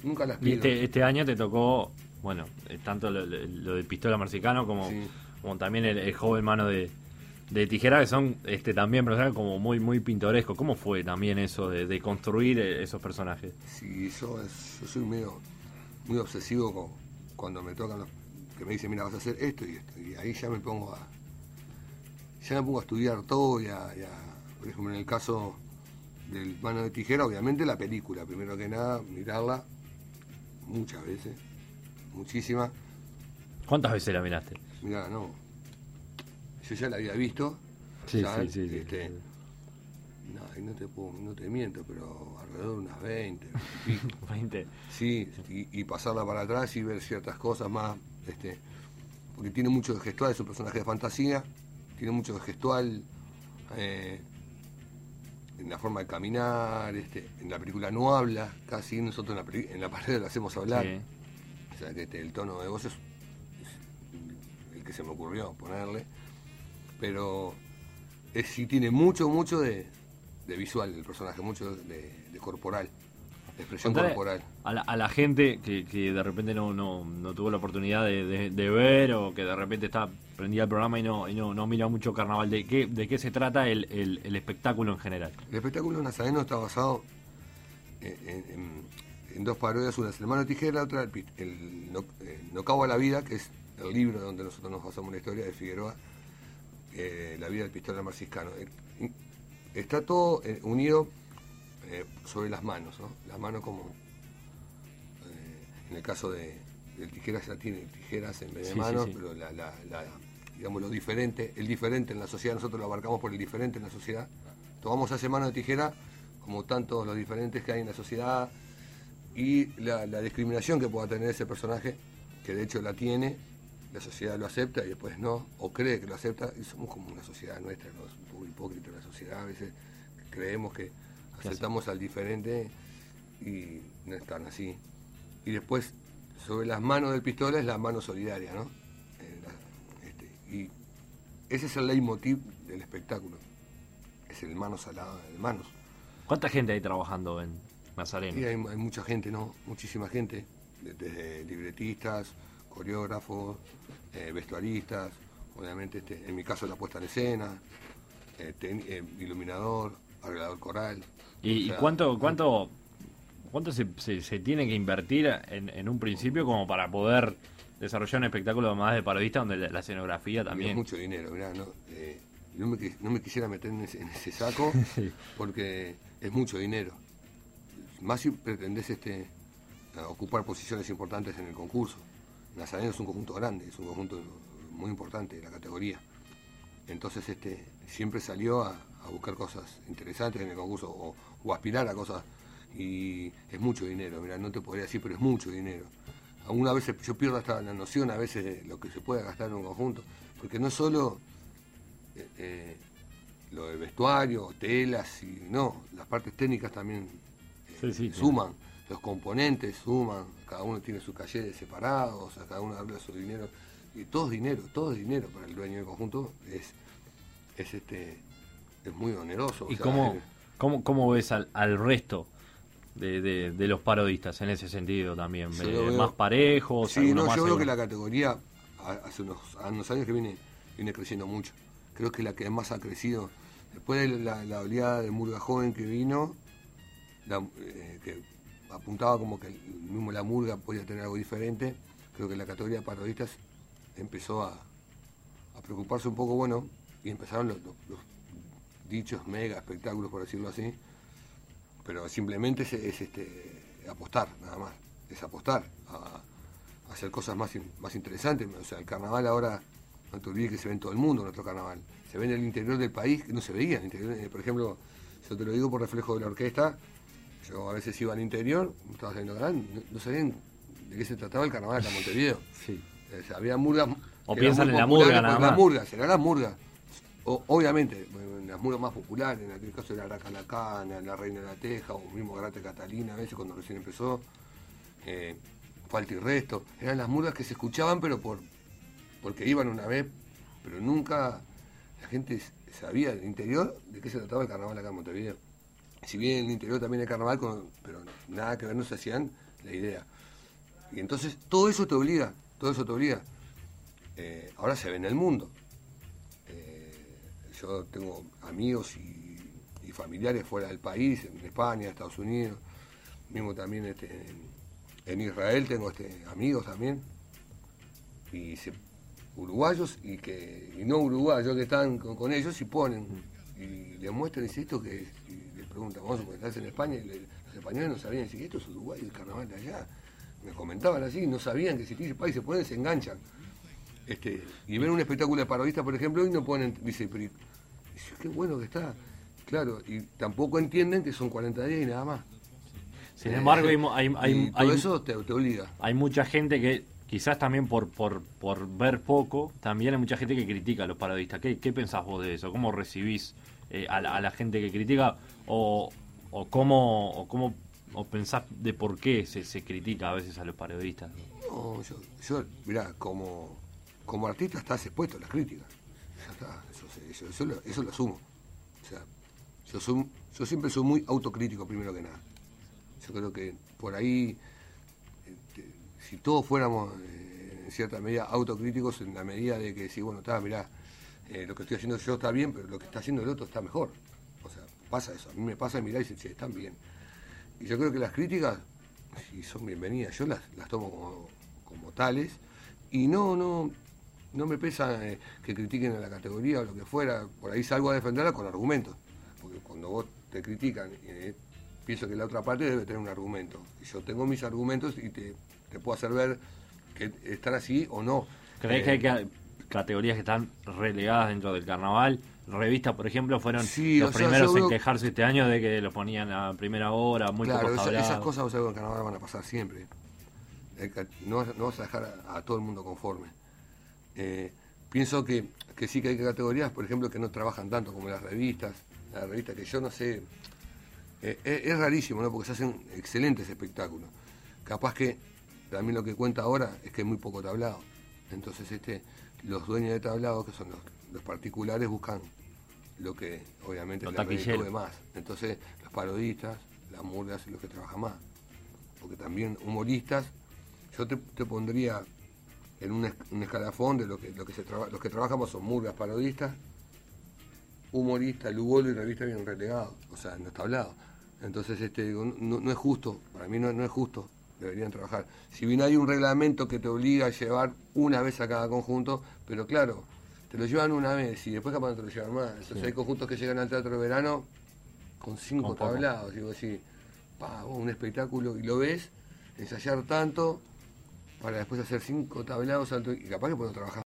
nunca las Y pido. este año te tocó, bueno, tanto lo de Pistola Marcicano como, Sí. como también el joven mano de tijera, que son también personajes como muy pintorescos. ¿Cómo fue también eso de construir esos personajes? Sí, yo soy muy obsesivo cuando me tocan que me dicen, mira, vas a hacer esto y esto. Y ahí ya me pongo a estudiar todo por ejemplo, en el caso del mano de tijera, obviamente la película, primero que nada, mirarla muchas veces, muchísimas. ¿Cuántas veces la miraste? Mirá, no, yo ya la había visto, Sí, ya, sí. no, y no te miento, pero alrededor de unas 20 y pico. 20. Sí, y pasarla para atrás y ver ciertas cosas más, porque tiene mucho de gestual, es un personaje de fantasía, tiene mucho de gestual en la forma de caminar, en la película no habla, casi nosotros en la pared lo hacemos hablar, Sí. o sea que el tono de voz es el que se me ocurrió ponerle, pero sí tiene mucho de visual el personaje, mucho de corporal, de expresión Contale corporal. a la gente que de repente no tuvo la oportunidad de ver, o que de repente está prendida el programa y no mira mucho carnaval, ¿de qué se trata el espectáculo en general? El espectáculo nazareno está basado en dos parodias, una es el mano de tijera, la otra No Cabo a la Vida, que es el libro donde nosotros nos basamos la historia de Figueroa, la vida del pistola marciscano. Está todo unido sobre las manos, ¿no? Las manos como, en el caso del tijeras ya tiene tijeras en vez de manos, Sí. pero digamos lo diferente, el diferente en la sociedad, nosotros lo abarcamos por el diferente en la sociedad. Tomamos ese mano de tijera como tantos los diferentes que hay en la sociedad y la discriminación que pueda tener ese personaje, que de hecho la tiene, la sociedad lo acepta y después no, o cree que lo acepta, y somos como una sociedad nuestra, ¿no? Es un poco hipócrita la sociedad, a veces creemos que aceptamos al diferente y no es tan así. Y después, sobre las manos del pistola es la mano solidaria, ¿no? Y ese es el leitmotiv del espectáculo, es el manos a la de manos. ¿Cuánta gente hay trabajando en Nazareno? Y hay mucha gente, ¿no? Muchísima gente, desde libretistas, coreógrafos, vestuaristas, obviamente en mi caso la puesta en escena, iluminador, arreglador coral. ¿Y o sea, cuánto se tiene que invertir en un principio como para poder desarrollar un espectáculo más de parodista donde la escenografía también? Es mucho dinero, mirá, no me quisiera meter en ese saco Sí. porque es mucho dinero. Más si pretendés ocupar posiciones importantes en el concurso. Nazareno es un conjunto grande, es un conjunto muy importante de la categoría. Entonces siempre salió a buscar cosas interesantes en el concurso o aspirar a cosas, y es mucho dinero, mirá, no te podría decir, pero es mucho dinero. Algunas veces yo pierdo hasta la noción a veces de lo que se puede gastar en un conjunto, porque no solo lo de vestuario, telas, y no, las partes técnicas también suman, los componentes suman, cada uno tiene su calle separado, o sea, cada uno habla de su dinero, y todo es dinero para el dueño del conjunto, es muy oneroso. ¿Y o sea, cómo ves al resto de los parodistas en ese sentido también? ¿Más parejos? Sí, Más yo veo que la categoría hace unos años que viene creciendo mucho. Creo que la que más ha crecido, después de la oleada de murga joven que vino, que apuntaba como que mismo la murga podía tener algo diferente, creo que la categoría de parodistas empezó a preocuparse un poco, bueno, y empezaron los dichos mega espectáculos, por decirlo así, pero simplemente es apostar, nada más, es apostar a hacer cosas más interesantes. O sea, el carnaval ahora, no te olvides que se ve en todo el mundo nuestro carnaval, se ve en el interior del país, que no se veía en el interior. Por ejemplo, yo te lo digo por reflejo de la orquesta, yo a veces iba al interior, estaba saliendo canal, no sabían de qué se trataba el carnaval acá en Montevideo. Sí. O sea, había murgas, o piensan en la murga nada más. Las murgas, serán las murgas. Obviamente, las murgas más populares, en aquel caso era Aracalacana, La Reina de la Teja, o mismo Garate Catalina, a veces cuando recién empezó, Falta y Resto, eran las murgas que se escuchaban, pero porque iban una vez, pero nunca la gente sabía del interior de qué se trataba el carnaval acá en Montevideo. Si bien en el interior también hay carnaval, pero nada que ver, no se hacían la idea. Y entonces todo eso te obliga. Ahora se ve en el mundo. Yo tengo amigos y familiares fuera del país, en España, Estados Unidos, mismo también en Israel tengo amigos también, uruguayos y no uruguayos que están con ellos y ponen, y les muestran, dice esto que es, y les preguntan, vamos a estás en España, y los españoles no sabían, decir esto es Uruguay, el carnaval de allá. Me comentaban así, no sabían que existía ese país, se ponen, se enganchan. Y ven un espectáculo de parodista, por ejemplo, y no ponen, dice, qué bueno que está. Claro, y tampoco entienden que son 40 días y nada más. Sin embargo, todo eso te obliga. Hay mucha gente que, quizás también por ver poco, también hay mucha gente que critica a los parodistas. ¿Qué pensás vos de eso? ¿Cómo recibís a la gente que critica? ¿O cómo pensás de por qué se critica a veces a los parodistas? No, yo mirá, como artista estás expuesto a las críticas. Ya está, eso lo asumo. O sea, yo siempre soy muy autocrítico primero que nada. Yo creo que por ahí, si todos fuéramos en cierta medida autocríticos, en la medida de que si, bueno, mirá, lo que estoy haciendo yo está bien, pero lo que está haciendo el otro está mejor. O sea, pasa eso. A mí me pasa de mirar y decir, che, están bien. Y yo creo que las críticas, si son bienvenidas, yo las tomo como tales, y no me pesa que critiquen a la categoría o lo que fuera, por ahí salgo a defenderla con argumentos, porque cuando vos te critican, pienso que la otra parte debe tener un argumento, y yo tengo mis argumentos y te puedo hacer ver que están así o no. ¿Crees que hay categorías que están relegadas dentro del carnaval? Revistas, por ejemplo, fueron los primeros en quejarse este año de que los ponían a primera hora, muy claro, pocos hablados. Esas cosas, o sea, en el carnaval van a pasar siempre. No vas a dejar a todo el mundo conforme. Pienso que sí que hay categorías, por ejemplo, que no trabajan tanto como las revistas. La revista que yo no sé, es rarísimo, ¿no? Porque se hacen excelentes espectáculos. Capaz que también lo que cuenta ahora es que hay muy poco tablado. Entonces los dueños de tablado, que son los particulares, buscan lo que obviamente les reditúe más. Entonces los parodistas, las murgas y los que trabajan más. Porque también humoristas, yo te pondría en un escalafón de los que trabajamos son murgas, parodistas, humoristas, Lugolo y revista bien relegados, o sea, no está hablado. Entonces no es justo, para mí no es justo, deberían trabajar. Si bien hay un reglamento que te obliga a llevar una vez a cada conjunto, pero claro, te lo llevan una vez y después capaz no te lo llevan más. Entonces hay conjuntos que llegan al teatro de verano con 5 tablados, y vos decís, un espectáculo, y lo ves, ensayar tanto para después hacer 5 tablados, y capaz que puedo trabajar